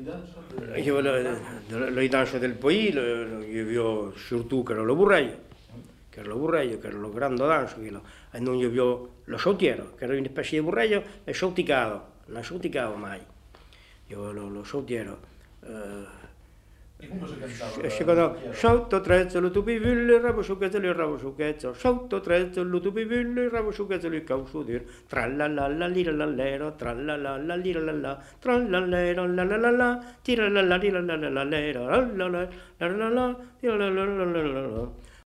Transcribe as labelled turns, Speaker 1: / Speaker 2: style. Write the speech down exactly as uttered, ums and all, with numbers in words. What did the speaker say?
Speaker 1: Io le danze del paese, io surtout che lo vorrei, che lo vorrei, che lo grande danza, e non io lo sautiero, che era una specie di vorrei, e sauticavo, non sauticavo mai, io lo, lo sautiero.
Speaker 2: E come si cantava?
Speaker 1: Secondo, sotto trezzo lo tupivillo, il rabo su cazzo, il rabo su cazzo, sotto trezzo lo tupivillo, il rabo su cazzo, il causo dir, trallallalla, lirallallero, trallallalla, lirallalla, trallallero, lallalala, tirallalla, lirallallero, lallalala, tirallalla,